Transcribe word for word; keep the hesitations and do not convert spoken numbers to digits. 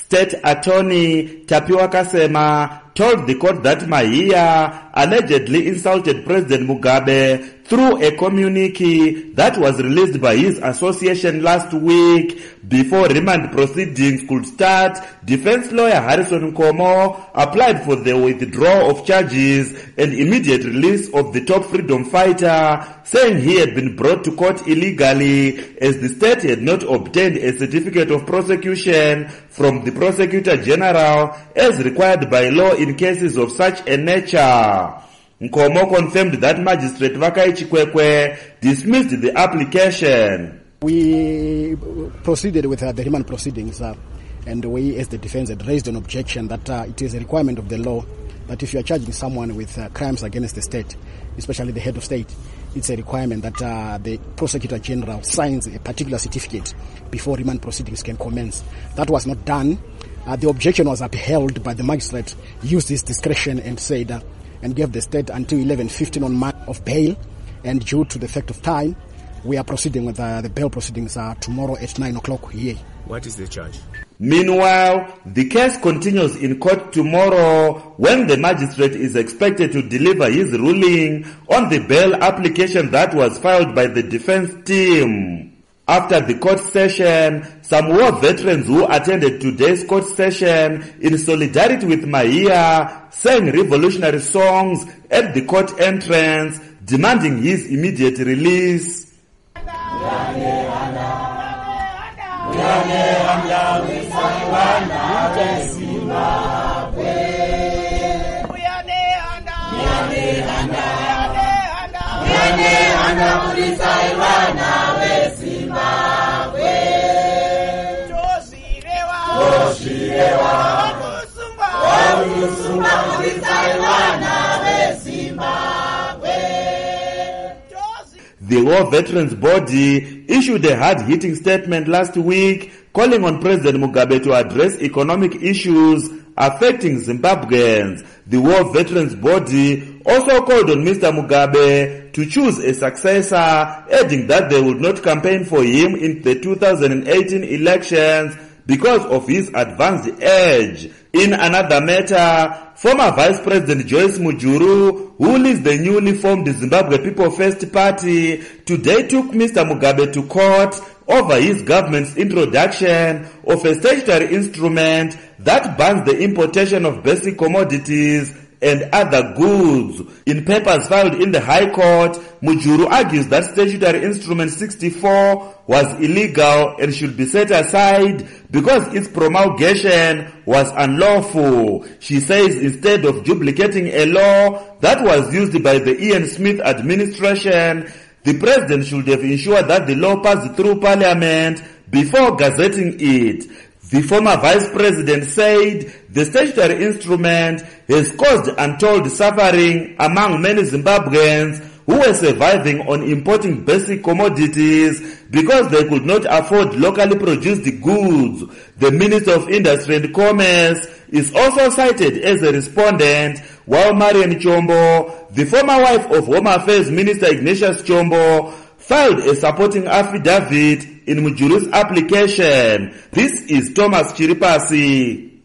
State Attorney Tapiwa Kasema told the court that Maia allegedly insulted President Mugabe through a communique that was released by his association last week. Before remand proceedings could start, defense lawyer Harrison Nkomo applied for the withdrawal of charges and immediate release of the top freedom fighter, saying he had been brought to court illegally as the state had not obtained a certificate of prosecution from the prosecutor general as required by law in cases of such a nature. Nkomo confirmed that Magistrate Vakai Chikwekwe dismissed the application. We proceeded with uh, the remand proceedings uh, and we as the defense had raised an objection that uh, it is a requirement of the law that if you are charging someone with uh, crimes against the state, especially the head of state, it's a requirement that uh, the prosecutor general signs a particular certificate before remand proceedings can commence. That was not done. Uh, the objection was upheld, but the magistrate used his discretion and said uh, and gave the state until eleven fifteen on month of bail, and due to the effect of time, we are proceeding with uh, the bail proceedings uh, tomorrow at nine o'clock here. What is the charge? Meanwhile, the case continues in court tomorrow when the magistrate is expected to deliver his ruling on the bail application that was filed by the defense team. After the court session, some war veterans who attended today's court session in solidarity with Maia sang revolutionary songs at the court entrance, demanding his immediate release. The War Veterans Body issued a hard-hitting statement last week calling on President Mugabe to address economic issues affecting Zimbabweans. The War Veterans Body also called on Mister Mugabe to choose a successor, adding that they would not campaign for him in the two thousand eighteen elections because of his advanced age. In another matter, former Vice President Joyce Mujuru, who leads the newly formed Zimbabwe People First Party, today took Mister Mugabe to court over his government's introduction of a statutory instrument that bans the importation of basic commodities and other goods. In papers filed in the High Court, Mujuru argues that statutory instrument sixty-four was illegal and should be set aside because its promulgation was unlawful. She says instead of duplicating a law that was used by the Ian Smith administration, the president should have ensured that the law passed through parliament before gazetting it. The former vice president said the statutory instrument has caused untold suffering among many Zimbabweans who were surviving on importing basic commodities because they could not afford locally produced goods. The Minister of Industry and Commerce is also cited as a respondent, while Marian Chombo, the former wife of Home Affairs Minister Ignatius Chombo, filed a supporting affidavit in Mujuru's application. This is Thomas Chiripasi.